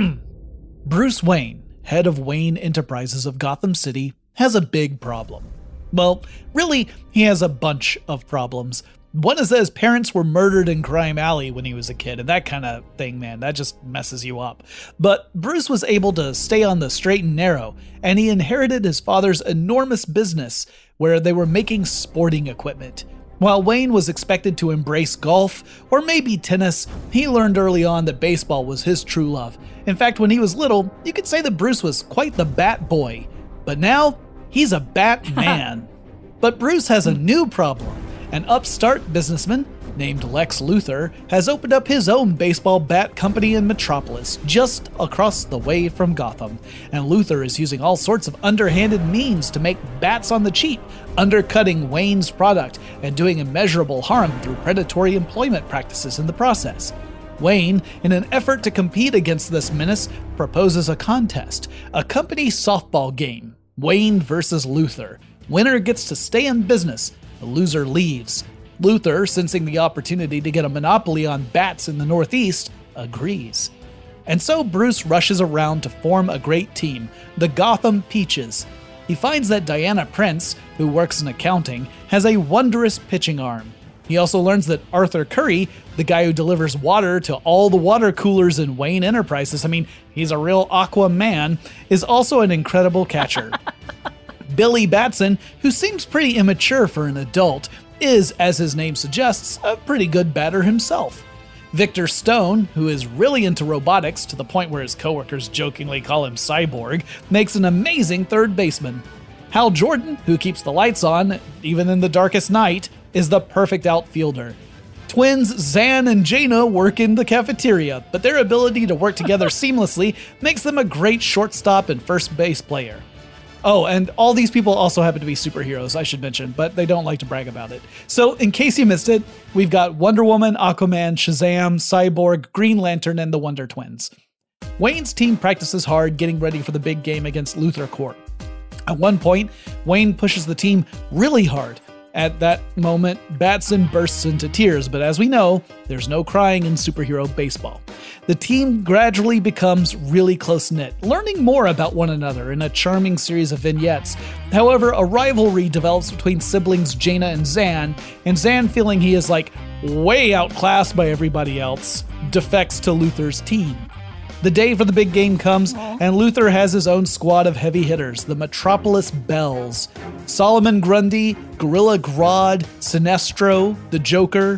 Bruce Wayne, head of Wayne Enterprises of Gotham City, has a big problem. Well, really, he has a bunch of problems. One is that his parents were murdered in Crime Alley when he was a kid, and that kind of thing, man, that just messes you up. But Bruce was able to stay on the straight and narrow, and he inherited his father's enormous business where they were making sporting equipment. While Wayne was expected to embrace golf, or maybe tennis, he learned early on that baseball was his true love. In fact, when he was little, you could say that Bruce was quite the bat boy. But now, he's a bat man. But Bruce has a new problem. An upstart businessman named Lex Luthor has opened up his own baseball bat company in Metropolis, just across the way from Gotham. And Luthor is using all sorts of underhanded means to make bats on the cheap, undercutting Wayne's product and doing immeasurable harm through predatory employment practices in the process. Wayne, in an effort to compete against this menace, proposes a contest, a company softball game, Wayne versus Luthor. Winner gets to stay in business. The loser leaves. Luthor, sensing the opportunity to get a monopoly on bats in the Northeast, agrees. And so Bruce rushes around to form a great team, the Gotham Peaches. He finds that Diana Prince, who works in accounting, has a wondrous pitching arm. He also learns that Arthur Curry, the guy who delivers water to all the water coolers in Wayne Enterprises, he's a real Aqua man, is also an incredible catcher. Billy Batson, who seems pretty immature for an adult, is, as his name suggests, a pretty good batter himself. Victor Stone, who is really into robotics to the point where his coworkers jokingly call him Cyborg, makes an amazing third baseman. Hal Jordan, who keeps the lights on, even in the darkest night, is the perfect outfielder. Twins Zan and Jaina work in the cafeteria, but their ability to work together seamlessly makes them a great shortstop and first base player. Oh, and all these people also happen to be superheroes, I should mention, but they don't like to brag about it. So, in case you missed it, we've got Wonder Woman, Aquaman, Shazam, Cyborg, Green Lantern, and the Wonder Twins. Wayne's team practices hard, getting ready for the big game against Luthor Corp. At one point, Wayne pushes the team really hard. At that moment, Batson bursts into tears, but as we know, there's no crying in superhero baseball. The team gradually becomes really close-knit, learning more about one another in a charming series of vignettes. However, a rivalry develops between siblings Jaina and Zan feeling he is way outclassed by everybody else, defects to Luthor's team. The day for the big game comes, and Luthor has his own squad of heavy hitters, the Metropolis Bells. Solomon Grundy, Gorilla Grodd, Sinestro, the Joker,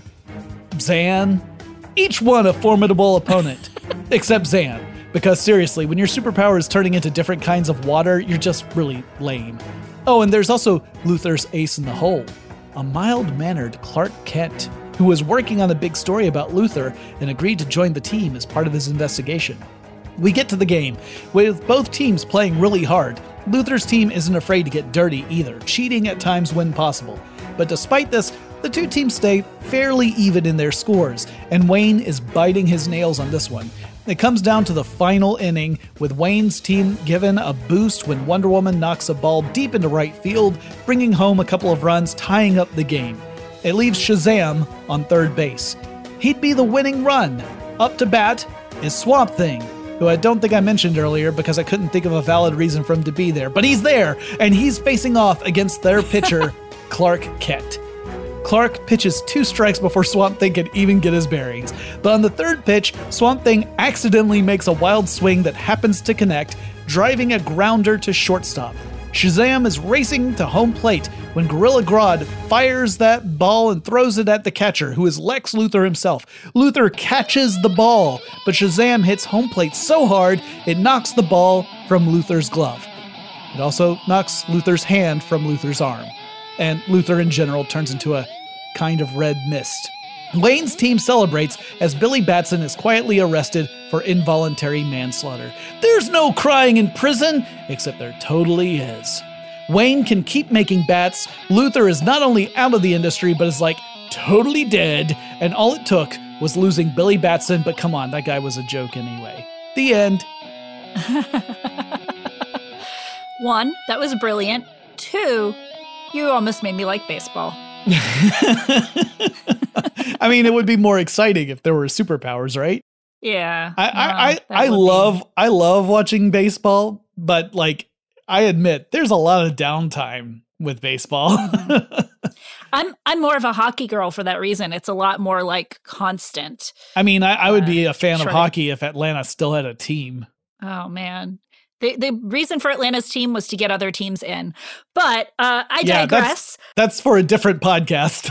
Zan. Each one a formidable opponent, except Zan. Because seriously, when your superpower is turning into different kinds of water, you're just really lame. Oh, and there's also Luthor's ace in the hole, a mild-mannered Clark Kent, who was working on a big story about Luthor and agreed to join the team as part of his investigation. We get to the game, with both teams playing really hard. Luthor's team isn't afraid to get dirty either, cheating at times when possible. But despite this, the two teams stay fairly even in their scores, and Wayne is biting his nails on this one. It comes down to the final inning, with Wayne's team given a boost when Wonder Woman knocks a ball deep into right field, bringing home a couple of runs, tying up the game. It leaves Shazam on third base. He'd be the winning run. Up to bat is Swamp Thing, who I don't think I mentioned earlier because I couldn't think of a valid reason for him to be there. But he's there, and he's facing off against their pitcher, Clark Kent. Clark pitches 2 strikes before Swamp Thing can even get his bearings. But on the third pitch, Swamp Thing accidentally makes a wild swing that happens to connect, driving a grounder to shortstop. Shazam is racing to home plate when Gorilla Grodd fires that ball and throws it at the catcher, who is Lex Luthor himself. Luthor catches the ball, but Shazam hits home plate so hard it knocks the ball from Luthor's glove. It also knocks Luthor's hand from Luthor's arm, and Luthor in general turns into a kind of red mist. Wayne's team celebrates as Billy Batson is quietly arrested for involuntary manslaughter. There's no crying in prison, except there totally is. Wayne can keep making bats. Luther is not only out of the industry, but is like totally dead, and all it took was losing Billy Batson, but come on, that guy was a joke anyway. The end. 1, that was brilliant. 2, you almost made me like baseball. I mean, it would be more exciting if there were superpowers, right? Yeah. I love watching baseball, but like I admit there's a lot of downtime with baseball. I'm more of a hockey girl for that reason. It's a lot more like constant. I mean, I would be a fan of hockey if Atlanta still had a team. Oh man. The reason for Atlanta's team was to get other teams in. But I digress. That's for a different podcast.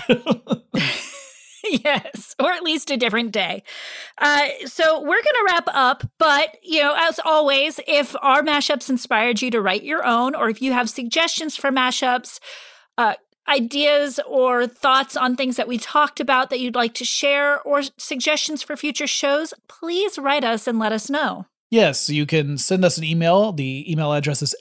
Yes, or at least a different day. So we're going to wrap up. But, as always, if our mashups inspired you to write your own, or if you have suggestions for mashups, ideas or thoughts on things that we talked about that you'd like to share, or suggestions for future shows, please write us and let us know. Yes, you can send us an email. The email address is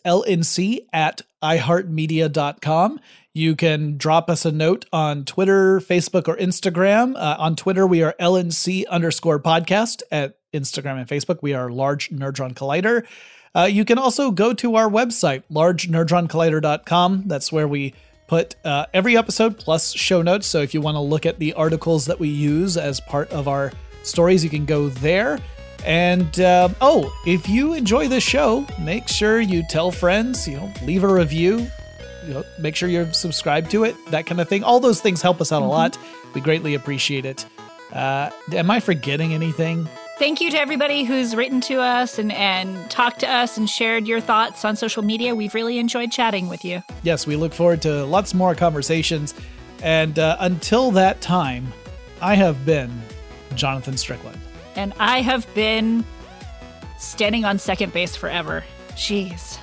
lnc@iheartmedia.com. You can drop us a note on Twitter, Facebook, or Instagram. On Twitter, we are LNC_podcast. At Instagram and Facebook, we are Large Nerdron Collider. You can also go to our website, largenerdroncollider.com. That's where we put every episode plus show notes. So if you want to look at the articles that we use as part of our stories, you can go there. And, if you enjoy this show, make sure you tell friends, leave a review, make sure you're subscribed to it, that kind of thing. All those things help us out a lot. We greatly appreciate it. Am I forgetting anything? Thank you to everybody who's written to us and talked to us and shared your thoughts on social media. We've really enjoyed chatting with you. Yes, we look forward to lots more conversations. And until that time, I have been Jonathan Strickland. And I have been standing on second base forever. Jeez.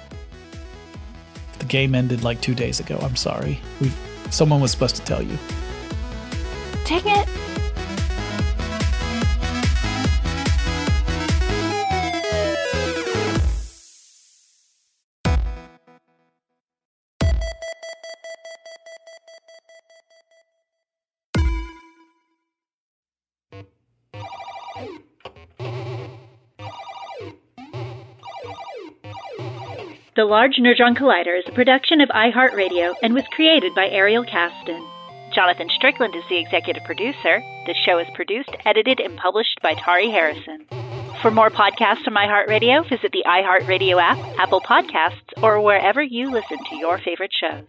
The game ended like 2 days ago. I'm sorry. Someone was supposed to tell you. Dang it. The Large Nerdron Collider is a production of iHeartRadio and was created by Ariel Caston. Jonathan Strickland is the executive producer. The show is produced, edited, and published by Tari Harrison. For more podcasts from iHeartRadio, visit the iHeartRadio app, Apple Podcasts, or wherever you listen to your favorite shows.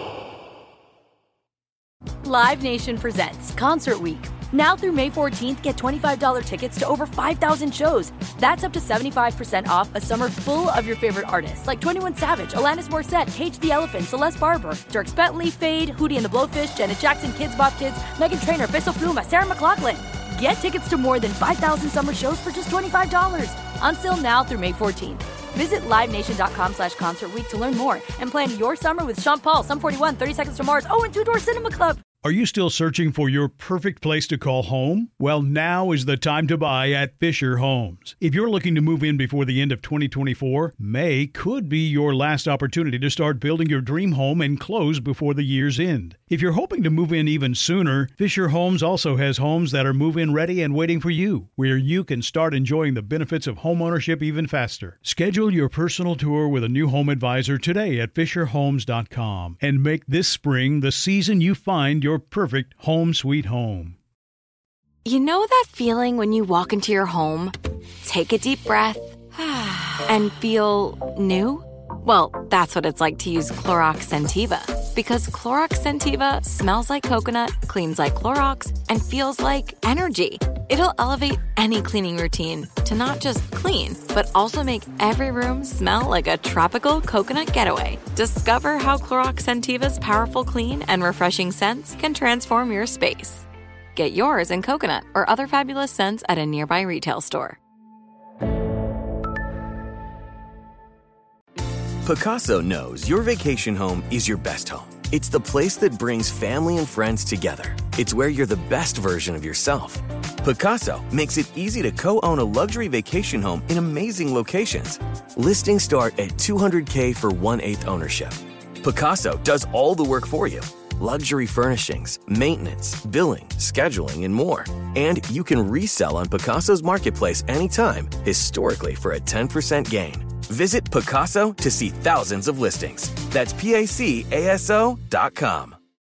Live Nation presents Concert Week. Now through May 14th, get $25 tickets to over 5,000 shows. That's up to 75% off a summer full of your favorite artists like 21 Savage, Alanis Morissette, Cage the Elephant, Celeste Barber, Dierks Bentley, Fade, Hootie and the Blowfish, Janet Jackson, Kidz Bop Kids, Meghan Trainor, Peso Pluma, Sarah McLachlan. Get tickets to more than 5,000 summer shows for just $25. On sale now through May 14th. Visit livenation.com/Concert Week to learn more and plan your summer with Sean Paul, Sum 41, 30 Seconds to Mars, and Two Door Cinema Club. Are you still searching for your perfect place to call home? Well, now is the time to buy at Fisher Homes. If you're looking to move in before the end of 2024, May could be your last opportunity to start building your dream home and close before the year's end. If you're hoping to move in even sooner, Fisher Homes also has homes that are move-in ready and waiting for you, where you can start enjoying the benefits of homeownership even faster. Schedule your personal tour with a new home advisor today at FisherHomes.com and make this spring the season you find your perfect home sweet home. You know that feeling when you walk into your home, take a deep breath, and feel new? Well, that's what it's like to use Clorox Scentiva. Because Clorox Scentiva smells like coconut, cleans like Clorox, and feels like energy. It'll elevate any cleaning routine to not just clean, but also make every room smell like a tropical coconut getaway. Discover how Clorox Scentiva's powerful clean and refreshing scents can transform your space. Get yours in coconut or other fabulous scents at a nearby retail store. Pacaso knows your vacation home is your best home. It's the place that brings family and friends together. It's where you're the best version of yourself. Pacaso makes it easy to co-own a luxury vacation home in amazing locations. Listings start at $200K for 1/8 ownership. Pacaso does all the work for you. Luxury furnishings, maintenance, billing, scheduling, and more. And you can resell on Pacaso's marketplace anytime, historically for a 10% gain. Visit Pacaso to see thousands of listings. That's PACASO.com.